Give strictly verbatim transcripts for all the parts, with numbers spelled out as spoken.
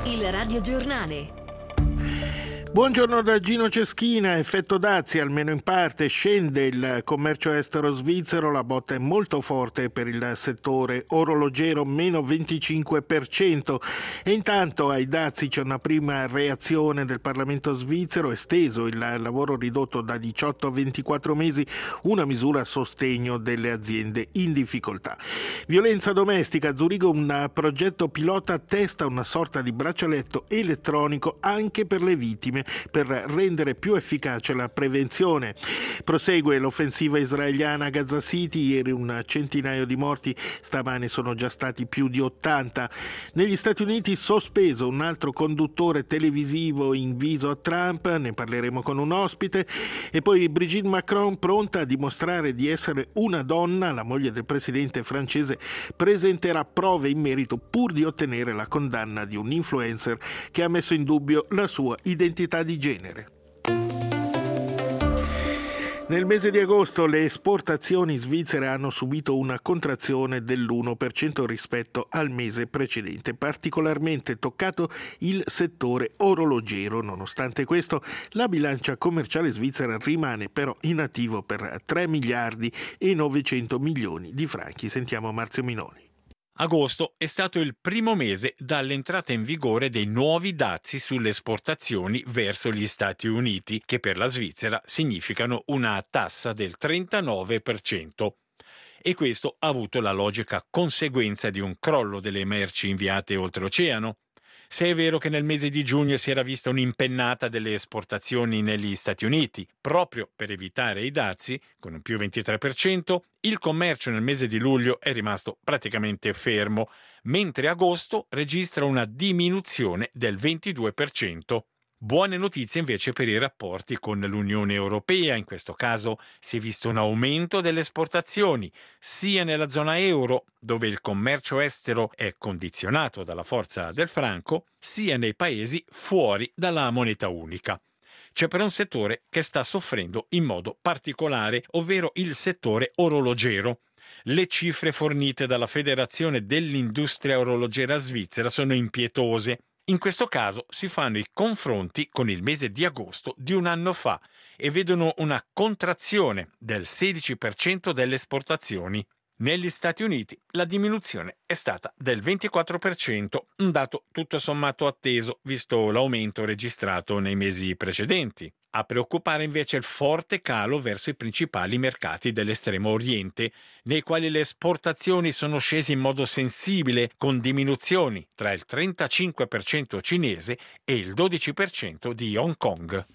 Il radiogiornale. Buongiorno da Gino Ceschina. Effetto dazi, almeno in parte, scende il commercio estero svizzero, la botta è molto forte per il settore orologiero, meno venticinque per cento. E intanto ai dazi c'è una prima reazione del Parlamento svizzero, esteso il lavoro ridotto da diciotto a ventiquattro mesi, una misura a sostegno delle aziende in difficoltà. Violenza domestica, a Zurigo un progetto pilota testa una sorta di braccialetto elettronico anche per le vittime, per rendere più efficace la prevenzione. Prosegue l'offensiva israeliana a Gaza City, ieri un centinaio di morti, stamane sono già stati più di ottanta. Negli Stati Uniti sospeso un altro conduttore televisivo in viso a Trump, ne parleremo con un ospite, e poi Brigitte Macron pronta a dimostrare di essere una donna, la moglie del presidente francese presenterà prove in merito pur di ottenere la condanna di un influencer che ha messo in dubbio la sua identità di genere. Nel mese di agosto le esportazioni svizzere hanno subito una contrazione dell'uno per cento rispetto al mese precedente, particolarmente toccato il settore orologiero. Nonostante questo, la bilancia commerciale svizzera rimane però in attivo per tre miliardi e novecento milioni di franchi. Sentiamo Marzio Minoni. Agosto è stato il primo mese dall'entrata in vigore dei nuovi dazi sulle esportazioni verso gli Stati Uniti, che per la Svizzera significano una tassa del trentanove per cento. E questo ha avuto la logica conseguenza di un crollo delle merci inviate oltreoceano. Se è vero che nel mese di giugno si era vista un'impennata delle esportazioni negli Stati Uniti, proprio per evitare i dazi, con un più ventitré per cento, il commercio nel mese di luglio è rimasto praticamente fermo, mentre agosto registra una diminuzione del ventidue per cento. Buone notizie invece per i rapporti con l'Unione Europea. In questo caso si è visto un aumento delle esportazioni, sia nella zona euro, dove il commercio estero è condizionato dalla forza del franco, sia nei paesi fuori dalla moneta unica. C'è però un settore che sta soffrendo in modo particolare, ovvero il settore orologiero. Le cifre fornite dalla Federazione dell'Industria Orologera Svizzera sono impietose. In questo caso si fanno i confronti con il mese di agosto di un anno fa e vedono una contrazione del sedici per cento delle esportazioni. Negli Stati Uniti la diminuzione è stata del ventiquattro per cento, un dato tutto sommato atteso visto l'aumento registrato nei mesi precedenti. A preoccupare invece il forte calo verso i principali mercati dell'estremo oriente, nei quali le esportazioni sono scese in modo sensibile, con diminuzioni tra il trentacinque per cento cinese e il dodici per cento di Hong Kong.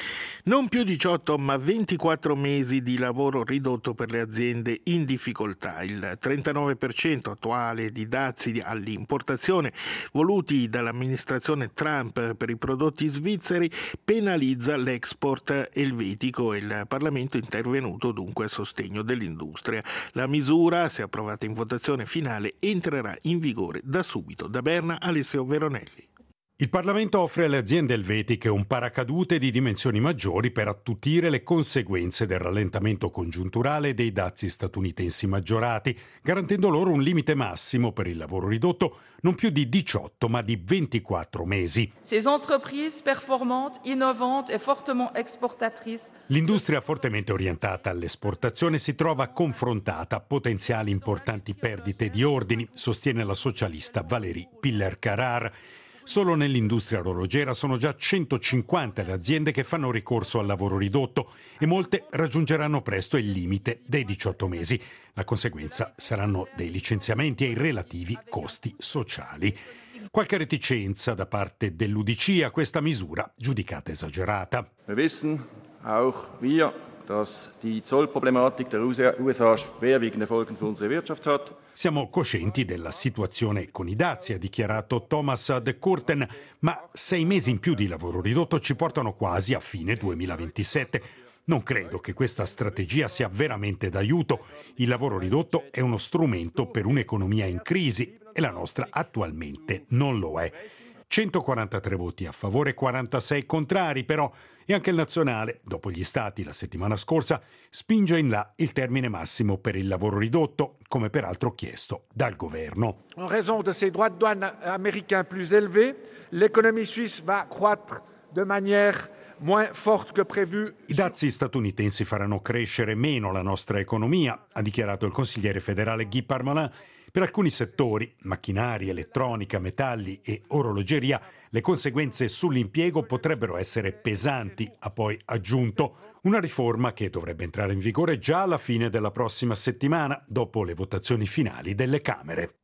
Non più diciotto ma ventiquattro mesi di lavoro ridotto per le aziende in difficoltà. Il trentanove per cento attuale di dazi all'importazione voluti dall'amministrazione Trump per i prodotti svizzeri penalizza l'export elvetico e il Parlamento è intervenuto dunque a sostegno dell'industria. La misura, se approvata in votazione finale, entrerà in vigore da subito. Da Berna, Alessio Veronelli. Il Parlamento offre alle aziende elvetiche un paracadute di dimensioni maggiori per attutire le conseguenze del rallentamento congiunturale dei dazi statunitensi maggiorati, garantendo loro un limite massimo per il lavoro ridotto non più di diciotto ma di ventiquattro mesi. Ces entreprises performantes, innovantes et fortement exportatrices. L'industria fortemente orientata all'esportazione si trova confrontata a potenziali importanti perdite di ordini, sostiene la socialista Valérie Piller-Carrar. Solo nell'industria orologera sono già centocinquanta le aziende che fanno ricorso al lavoro ridotto e molte raggiungeranno presto il limite dei diciotto mesi. La conseguenza saranno dei licenziamenti e i relativi costi sociali. Qualche reticenza da parte dell'U D C a questa misura giudicata esagerata. Wir wissen auch wir, dass die Zollproblematik der U S A schwerwiegende Folgen für unsere Wirtschaft hat. Siamo coscienti della situazione con i dazi, ha dichiarato Thomas de Kurten, ma sei mesi in più di lavoro ridotto ci portano quasi a fine duemilaventisette. Non credo che questa strategia sia veramente d'aiuto. Il lavoro ridotto è uno strumento per un'economia in crisi e la nostra attualmente non lo è. centoquarantatré voti a favore, quarantasei contrari, però, e anche il Nazionale, dopo gli stati la settimana scorsa, spinge in là il termine massimo per il lavoro ridotto, come peraltro chiesto dal governo. En raison de ces droits de douane américains plus élevés, l'économie suisse va croître de manière moins forte que prévu. I dazi statunitensi faranno crescere meno la nostra economia, ha dichiarato il consigliere federale Guy Parmelin. Per alcuni settori, macchinari, elettronica, metalli e orologeria, le conseguenze sull'impiego potrebbero essere pesanti, ha poi aggiunto. Una riforma che dovrebbe entrare in vigore già alla fine della prossima settimana, dopo le votazioni finali delle Camere.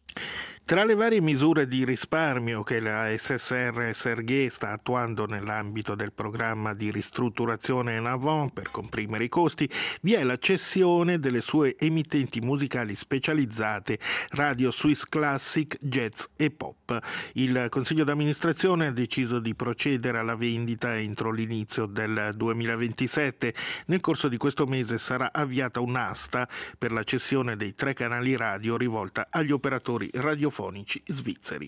Tra le varie misure di risparmio che la S S R S R G sta attuando nell'ambito del programma di ristrutturazione en avant per comprimere i costi, vi è la cessione delle sue emittenti musicali specializzate Radio Swiss Classic, Jazz e Pop. Il Consiglio d'amministrazione ha deciso di procedere alla vendita entro l'inizio del duemilaventisette. Nel corso di questo mese sarà avviata un'asta per la cessione dei tre canali radio rivolta agli operatori radiofonici svizzeri.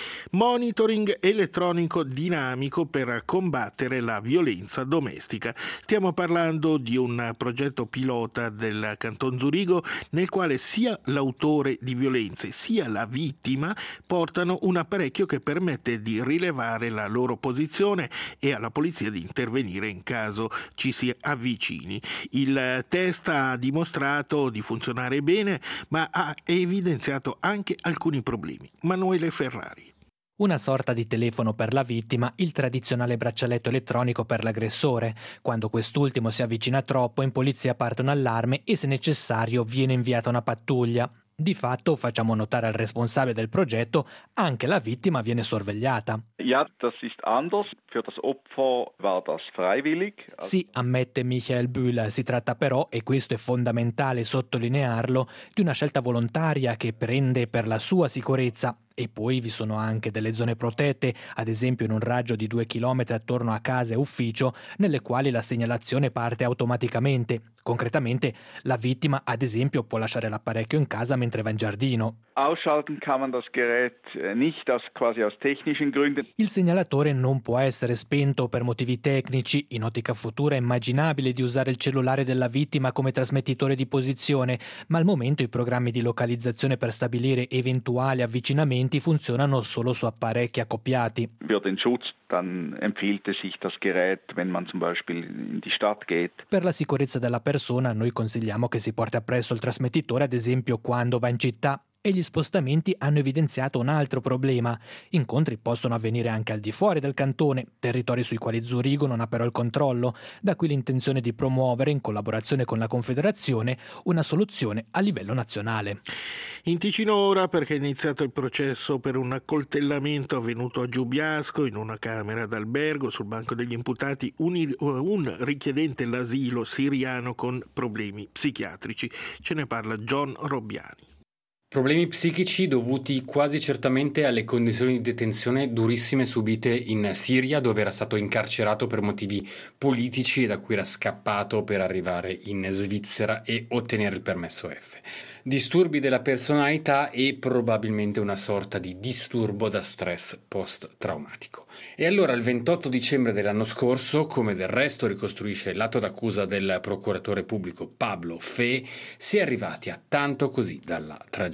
Monitoring elettronico dinamico per combattere la violenza domestica. Stiamo parlando di un progetto pilota del Canton Zurigo nel quale sia l'autore di violenze sia la vittima portano un apparecchio che permette di rilevare la loro posizione e alla polizia di intervenire in caso ci si avvicini. Il test ha dimostrato di funzionare bene, ma ha evidenziato anche alcuni problemi. Manuele Ferrari. Una sorta di telefono per la vittima, il tradizionale braccialetto elettronico per l'aggressore. Quando quest'ultimo si avvicina troppo, in polizia parte un allarme e, se necessario, viene inviata una pattuglia. Di fatto, facciamo notare al responsabile del progetto, anche la vittima viene sorvegliata. Ja, das ist anders. Für das Opfer war das freiwillig. Sì, ammette Michael Bühler, si tratta però, e questo è fondamentale sottolinearlo, di una scelta volontaria che prende per la sua sicurezza. E poi vi sono anche delle zone protette, ad esempio in un raggio di due chilometri attorno a casa e ufficio, nelle quali la segnalazione parte automaticamente. Concretamente, la vittima, ad esempio, può lasciare l'apparecchio in casa mentre va in giardino. Ausschalten kann man das Gerät nicht, aus, quasi aus technischen Gründen. Il segnalatore non può essere spento per motivi tecnici. In ottica futura è immaginabile di usare il cellulare della vittima come trasmettitore di posizione, ma al momento i programmi di localizzazione per stabilire eventuali avvicinamenti funzionano solo su apparecchi accoppiati. Für den Schutz dann empfiehlt es sich das Gerät, wenn man zum Beispiel in die Stadt geht. Per la sicurezza della persona noi consigliamo che si porti appresso il trasmettitore, ad esempio quando va in città. E gli spostamenti hanno evidenziato un altro problema. Incontri possono avvenire anche al di fuori del cantone, territori sui quali Zurigo non ha però il controllo. Da qui l'intenzione di promuovere, in collaborazione con la Confederazione, una soluzione a livello nazionale. In Ticino ora, perché è iniziato il processo per un accoltellamento avvenuto a Giubiasco in una camera d'albergo. Sul banco degli imputati un, un richiedente l'asilo siriano con problemi psichiatrici. Ce ne parla John Robbiani. Problemi psichici dovuti quasi certamente alle condizioni di detenzione durissime subite in Siria, dove era stato incarcerato per motivi politici e da cui era scappato per arrivare in Svizzera e ottenere il permesso F. Disturbi della personalità e probabilmente una sorta di disturbo da stress post-traumatico. E allora il ventotto dicembre dell'anno scorso, come del resto ricostruisce l'atto d'accusa del procuratore pubblico Pablo Fe, si è arrivati a tanto così dalla tragedia.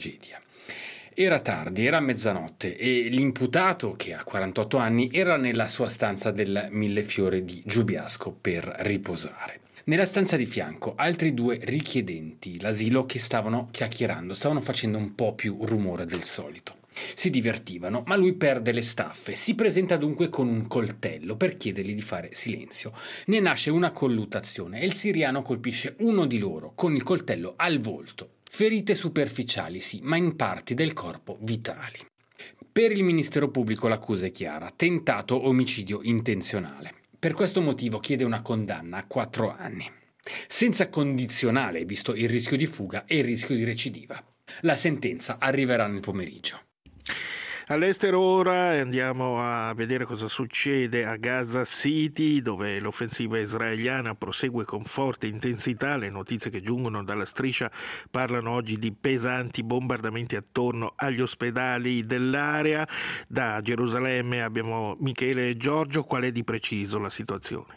Era tardi, era mezzanotte e l'imputato, che ha quarantotto anni, era nella sua stanza del Millefiore di Giubiasco per riposare. Nella stanza di fianco altri due richiedenti l'asilo che stavano chiacchierando, stavano facendo un po' più rumore del solito. Si divertivano, ma lui perde le staffe, si presenta dunque con un coltello per chiedergli di fare silenzio. Ne nasce una colluttazione e il siriano colpisce uno di loro con il coltello al volto. Ferite superficiali, sì, ma in parti del corpo vitali. Per il Ministero Pubblico l'accusa è chiara: tentato omicidio intenzionale. Per questo motivo chiede una condanna a quattro anni, senza condizionale, visto il rischio di fuga e il rischio di recidiva. La sentenza arriverà nel pomeriggio. All'estero ora andiamo a vedere cosa succede a Gaza City, dove l'offensiva israeliana prosegue con forte intensità. Le notizie che giungono dalla striscia parlano oggi di pesanti bombardamenti attorno agli ospedali dell'area. Da Gerusalemme abbiamo Michele e Giorgio. Qual è di preciso la situazione?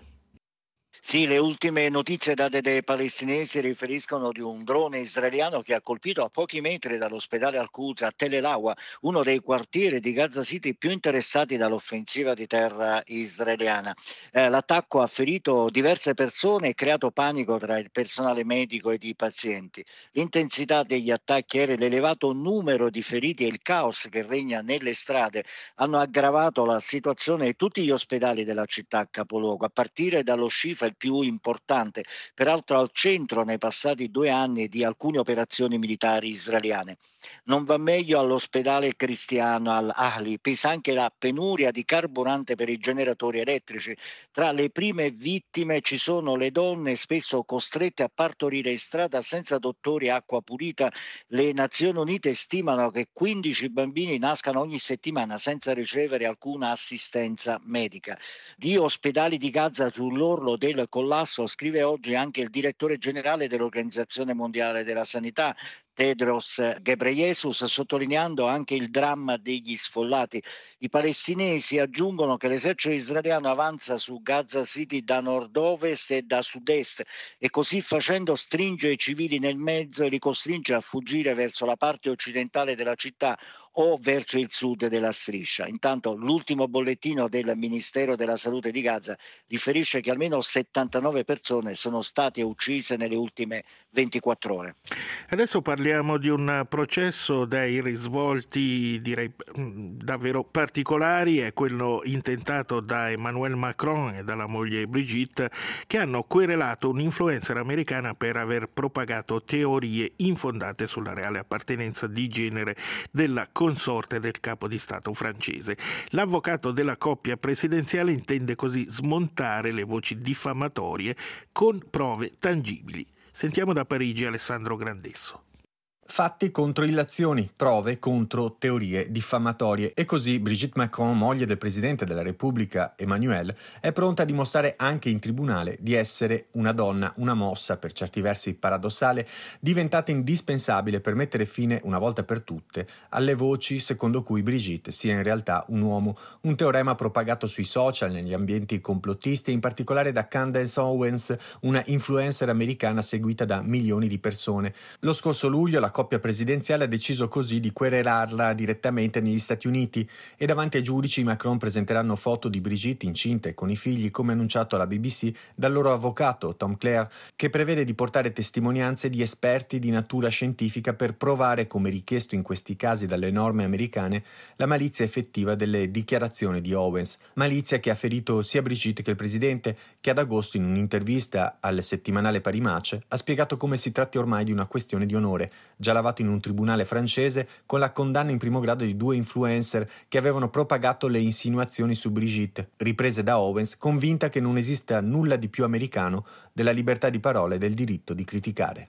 Sì, le ultime notizie date dai palestinesi riferiscono di un drone israeliano che ha colpito a pochi metri dall'ospedale Al-Quds a Tel El-Awa, uno dei quartieri di Gaza City più interessati dall'offensiva di terra israeliana. Eh, l'attacco ha ferito diverse persone e creato panico tra il personale medico ed i pazienti. L'intensità degli attacchi e l'elevato numero di feriti e il caos che regna nelle strade hanno aggravato la situazione in tutti gli ospedali della città capoluogo, a partire dallo Shifa, il più importante, peraltro al centro nei passati due anni di alcune operazioni militari israeliane. Non va meglio all'ospedale cristiano Al-Ahli, pesa anche la penuria di carburante per i generatori elettrici. Tra le prime vittime ci sono le donne spesso costrette a partorire in strada senza dottori e acqua pulita. Le Nazioni Unite stimano che quindici bambini nascano ogni settimana senza ricevere alcuna assistenza medica. Di ospedali di Gaza sull'orlo del collasso scrive oggi anche il direttore generale dell'Organizzazione Mondiale della Sanità, Tedros Ghebreyesus, sottolineando anche il dramma degli sfollati. I palestinesi aggiungono che l'esercito israeliano avanza su Gaza City da nord-ovest e da sud-est e così facendo stringe i civili nel mezzo e li costringe a fuggire verso la parte occidentale della città o verso il sud della striscia. Intanto l'ultimo bollettino del Ministero della Salute di Gaza riferisce che almeno settantanove persone sono state uccise nelle ultime ventiquattro ore. Adesso parliamo di un processo dai risvolti direi davvero particolari, è quello intentato da Emmanuel Macron e dalla moglie Brigitte, che hanno querelato un influencer americana per aver propagato teorie infondate sulla reale appartenenza di genere della consorte del capo di Stato francese. L'avvocato della coppia presidenziale intende così smontare le voci diffamatorie con prove tangibili. Sentiamo da Parigi Alessandro Grandesso. Fatti contro illazioni, prove contro teorie diffamatorie. E così Brigitte Macron, moglie del Presidente della Repubblica Emmanuel, è pronta a dimostrare anche in tribunale di essere una donna, una mossa per certi versi paradossale, diventata indispensabile per mettere fine una volta per tutte alle voci secondo cui Brigitte sia in realtà un uomo, un teorema propagato sui social, negli ambienti complottisti e in particolare da Candace Owens, una influencer americana seguita da milioni di persone. Lo scorso luglio la coppia presidenziale ha deciso così di querelarla direttamente negli Stati Uniti e davanti ai giudici i Macron presenteranno foto di Brigitte incinta e con i figli, come annunciato alla B B C dal loro avvocato Tom Clare, che prevede di portare testimonianze di esperti di natura scientifica per provare, come richiesto in questi casi dalle norme americane, la malizia effettiva delle dichiarazioni di Owens, malizia che ha ferito sia Brigitte che il presidente, che ad agosto in un'intervista al settimanale Paris Match ha spiegato come si tratti ormai di una questione di onore, già lavato in un tribunale francese con la condanna in primo grado di due influencer che avevano propagato le insinuazioni su Brigitte, riprese da Owens, convinta che non esista nulla di più americano della libertà di parola e del diritto di criticare.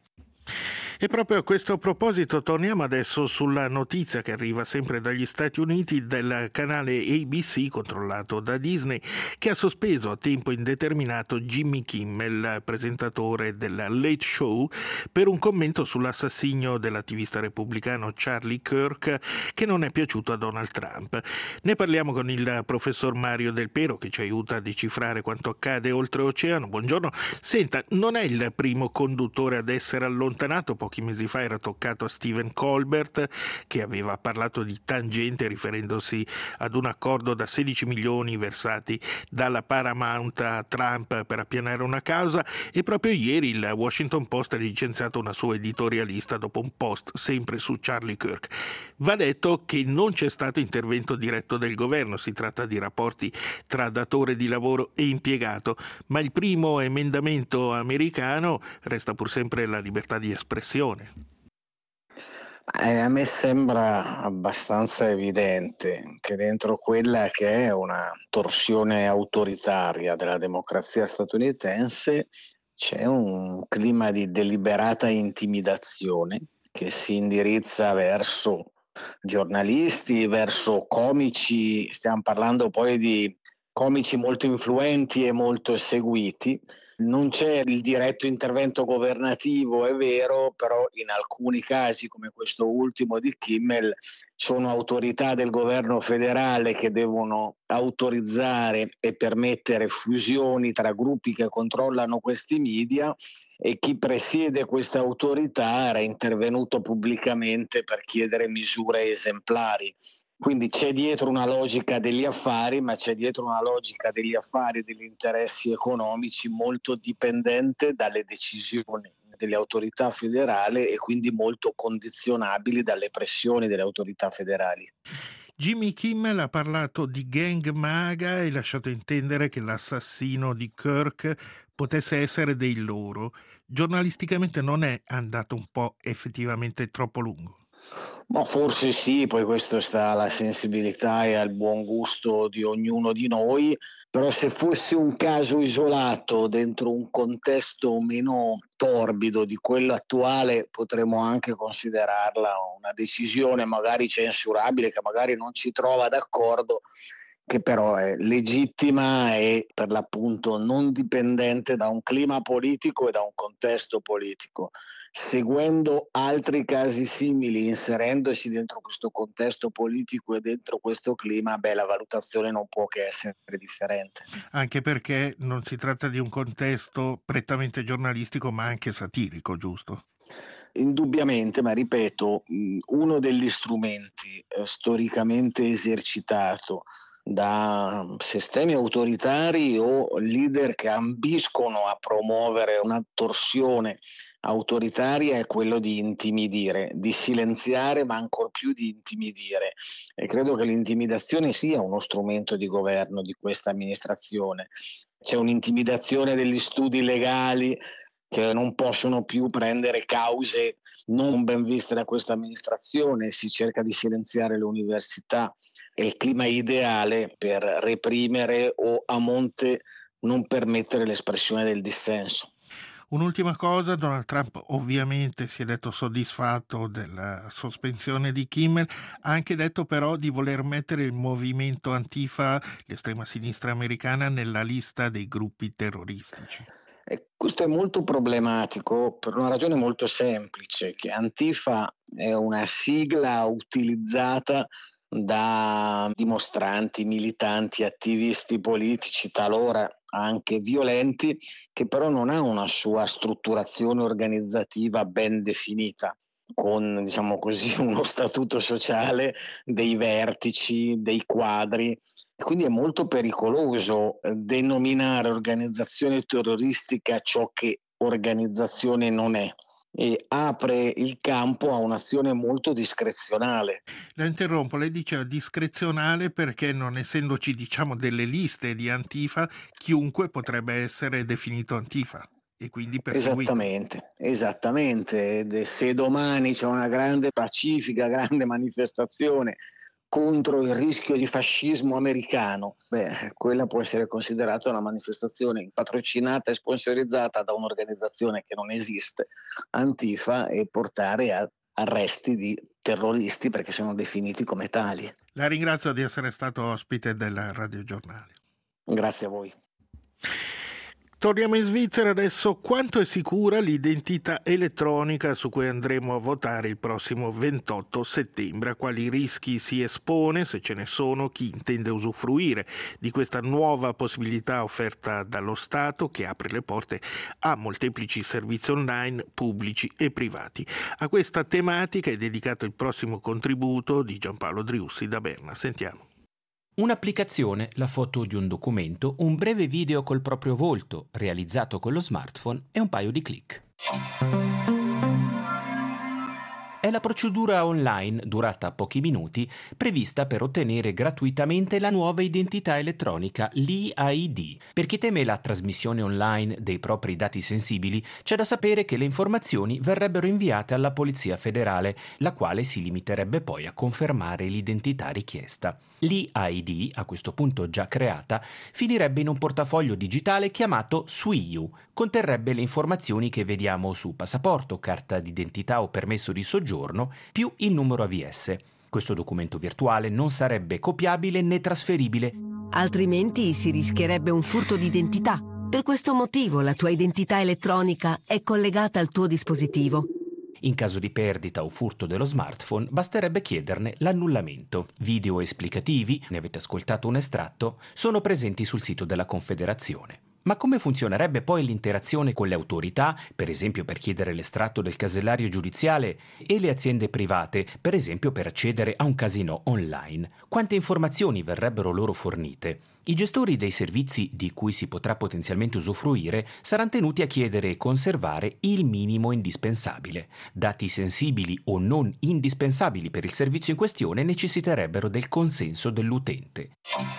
E proprio a questo proposito torniamo adesso sulla notizia che arriva sempre dagli Stati Uniti del canale A B C controllato da Disney, che ha sospeso a tempo indeterminato Jimmy Kimmel, presentatore del Late Show, per un commento sull'assassinio dell'attivista repubblicano Charlie Kirk che non è piaciuto a Donald Trump. Ne parliamo con il professor Mario Del Pero, che ci aiuta a decifrare quanto accade oltreoceano. Buongiorno. Senta, non è il primo conduttore ad essere allontanato. Pochi mesi fa era toccato a Stephen Colbert, che aveva parlato di tangente riferendosi ad un accordo da sedici milioni versati dalla Paramount a Trump per appianare una causa, e proprio ieri il Washington Post ha licenziato una sua editorialista dopo un post sempre su Charlie Kirk. Va detto che non c'è stato intervento diretto del governo, si tratta di rapporti tra datore di lavoro e impiegato, ma il primo emendamento americano resta pur sempre la libertà di espressione. Eh, a me sembra abbastanza evidente che dentro quella che è una torsione autoritaria della democrazia statunitense c'è un clima di deliberata intimidazione che si indirizza verso giornalisti, verso comici, stiamo parlando poi di comici molto influenti e molto seguiti. Non c'è il diretto intervento governativo, è vero, però in alcuni casi, come questo ultimo di Kimmel, sono autorità del governo federale che devono autorizzare e permettere fusioni tra gruppi che controllano questi media, e chi presiede questa autorità era intervenuto pubblicamente per chiedere misure esemplari. Quindi c'è dietro una logica degli affari, ma c'è dietro una logica degli affari e degli interessi economici molto dipendente dalle decisioni delle autorità federali e quindi molto condizionabili dalle pressioni delle autorità federali. Jimmy Kimmel ha parlato di gang MAGA e lasciato intendere che l'assassino di Kirk potesse essere dei loro. Giornalisticamente non è andato un po' effettivamente troppo lungo? Ma forse sì, poi questo sta alla sensibilità e al buon gusto di ognuno di noi, però se fosse un caso isolato dentro un contesto meno torbido di quello attuale potremmo anche considerarla una decisione magari censurabile, che magari non ci trova d'accordo, che però è legittima e per l'appunto non dipendente da un clima politico e da un contesto politico. Seguendo altri casi simili, inserendosi dentro questo contesto politico e dentro questo clima, beh, la valutazione non può che essere differente. Anche perché non si tratta di un contesto prettamente giornalistico, ma anche satirico, giusto? Indubbiamente, ma ripeto, uno degli strumenti eh, storicamente esercitato da sistemi autoritari o leader che ambiscono a promuovere una torsione autoritaria è quello di intimidire, di silenziare, ma ancor più di intimidire. E credo che l'intimidazione sia uno strumento di governo di questa amministrazione. C'è un'intimidazione degli studi legali che non possono più prendere cause non ben viste da questa amministrazione, si cerca di silenziare le università. È il clima ideale per reprimere o a monte non permettere l'espressione del dissenso. Un'ultima cosa, Donald Trump ovviamente si è detto soddisfatto della sospensione di Kimmel, ha anche detto però di voler mettere il movimento Antifa, l'estrema sinistra americana, nella lista dei gruppi terroristici. E questo è molto problematico per una ragione molto semplice, che Antifa è una sigla utilizzata da dimostranti, militanti, attivisti politici, talora anche violenti, che però non ha una sua strutturazione organizzativa ben definita, con, diciamo così, uno statuto sociale, dei vertici, dei quadri. Quindi è molto pericoloso denominare organizzazione terroristica ciò che organizzazione non è, e apre il campo a un'azione molto discrezionale. La interrompo, lei diceva discrezionale perché non essendoci, diciamo, delle liste di Antifa, chiunque potrebbe essere definito Antifa e quindi perseguito. Esattamente, esattamente. Se domani c'è una grande pacifica, grande manifestazione contro il rischio di fascismo americano, beh, quella può essere considerata una manifestazione patrocinata e sponsorizzata da un'organizzazione che non esiste, Antifa, e portare a arresti di terroristi perché sono definiti come tali. La ringrazio di essere stato ospite del Radio Giornale. Grazie a voi. Torniamo in Svizzera adesso. Quanto è sicura l'identità elettronica su cui andremo a votare il prossimo ventotto settembre? A quali rischi si espone, se ce ne sono, chi intende usufruire di questa nuova possibilità offerta dallo Stato che apre le porte a molteplici servizi online pubblici e privati? A questa tematica è dedicato il prossimo contributo di Giampaolo Driussi da Berna. Sentiamo. Un'applicazione, la foto di un documento, un breve video col proprio volto, realizzato con lo smartphone e un paio di click. È la procedura online, durata pochi minuti, prevista per ottenere gratuitamente la nuova identità elettronica, l'E I D. Per chi teme la trasmissione online dei propri dati sensibili, c'è da sapere che le informazioni verrebbero inviate alla Polizia Federale, la quale si limiterebbe poi a confermare l'identità richiesta. L'E I D, a questo punto già creata, finirebbe in un portafoglio digitale chiamato Swiu. Conterrebbe le informazioni che vediamo su passaporto, carta d'identità o permesso di soggiorno, più il numero A V S. Questo documento virtuale non sarebbe copiabile né trasferibile. Altrimenti si rischierebbe un furto di identità. Per questo motivo la tua identità elettronica è collegata al tuo dispositivo. In caso di perdita o furto dello smartphone, basterebbe chiederne l'annullamento. Video esplicativi, ne avete ascoltato un estratto, sono presenti sul sito della Confederazione. Ma come funzionerebbe poi l'interazione con le autorità, per esempio per chiedere l'estratto del casellario giudiziale, e le aziende private, per esempio per accedere a un casinò online? Quante informazioni verrebbero loro fornite? I gestori dei servizi di cui si potrà potenzialmente usufruire saranno tenuti a chiedere e conservare il minimo indispensabile. Dati sensibili o non indispensabili per il servizio in questione necessiterebbero del consenso dell'utente.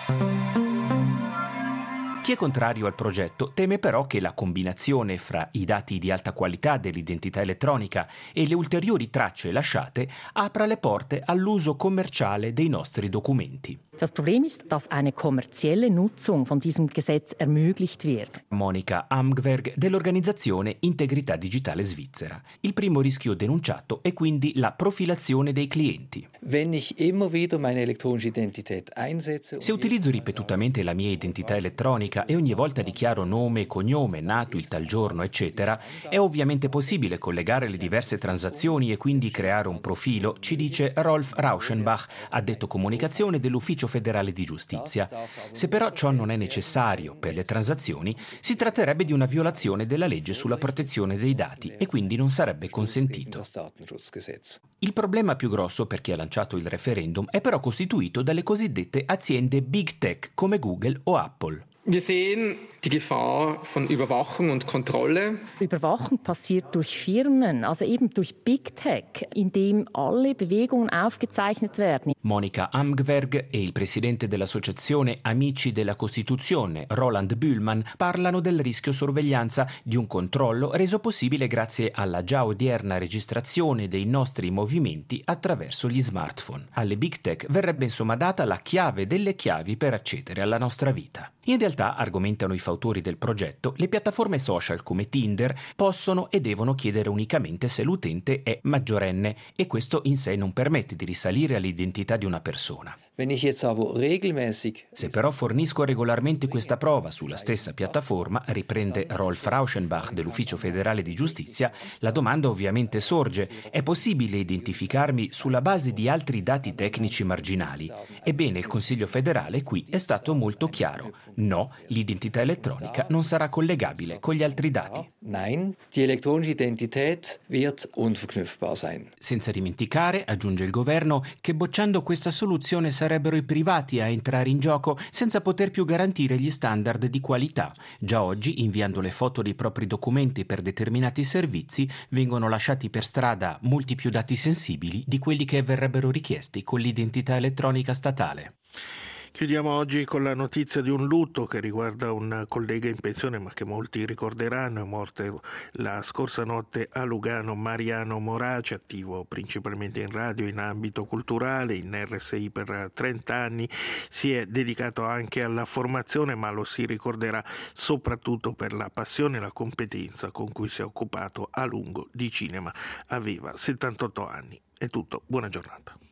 Chi è contrario al progetto teme però che la combinazione fra i dati di alta qualità dell'identità elettronica e le ulteriori tracce lasciate apra le porte all'uso commerciale dei nostri documenti. Das Problem ist, dass eine kommerzielle Nutzung von diesem Gesetz ermöglicht wird. Monica Amgberg dell'organizzazione Integrità Digitale Svizzera. Il primo rischio denunciato è quindi la profilazione dei clienti. Wenn ich immer wieder meine elektronische Identität einsetze, Se utilizzo ripetutamente la mia identità elettronica e ogni volta dichiaro nome, cognome, nato il tal giorno, eccetera, è ovviamente possibile collegare le diverse transazioni e quindi creare un profilo, ci dice Rolf Rauschenbach, addetto comunicazione dell'Ufficio Federale di Giustizia. Se però ciò non è necessario per le transazioni, si tratterebbe di una violazione della legge sulla protezione dei dati e quindi non sarebbe consentito. Il problema più grosso per chi ha lanciato il referendum è però costituito dalle cosiddette aziende Big Tech come Google o Apple. Wir sehen die Gefahr von Überwachung und Kontrolle. Überwachung passiert durch Firmen, also eben durch Big Tech, in dem alle Bewegungen aufgezeichnet werden. Monica Amgberg e il presidente dell'associazione Amici della Costituzione, Roland Bühlmann, parlano del rischio sorveglianza di un controllo reso possibile grazie alla già odierna registrazione dei nostri movimenti attraverso gli smartphone. Alle Big Tech verrebbe insomma data la chiave delle chiavi per accedere alla nostra vita. In realtà, argomentano i fautori del progetto, le piattaforme social come Tinder possono e devono chiedere unicamente se l'utente è maggiorenne e questo in sé non permette di risalire all'identità di una persona. Se però fornisco regolarmente questa prova sulla stessa piattaforma, riprende Rolf Rauschenbach dell'Ufficio Federale di Giustizia, la domanda ovviamente sorge: è possibile identificarmi sulla base di altri dati tecnici marginali? Ebbene, il Consiglio federale qui è stato molto chiaro. No, l'identità elettronica non sarà collegabile con gli altri dati. Nein, die elektronische Identität wird unverknüpfbar sein. Senza dimenticare, aggiunge il governo, che bocciando questa soluzione sarebbero i privati a entrare in gioco senza poter più garantire gli standard di qualità. Già oggi, inviando le foto dei propri documenti per determinati servizi, vengono lasciati per strada molti più dati sensibili di quelli che verrebbero richiesti con l'identità elettronica statale. Chiudiamo oggi con la notizia di un lutto che riguarda un collega in pensione ma che molti ricorderanno. È morto la scorsa notte a Lugano Mariano Moraci, attivo principalmente in radio in ambito culturale, in R S I per trenta anni, si è dedicato anche alla formazione ma lo si ricorderà soprattutto per la passione e la competenza con cui si è occupato a lungo di cinema. Aveva settantotto anni. È tutto, buona giornata.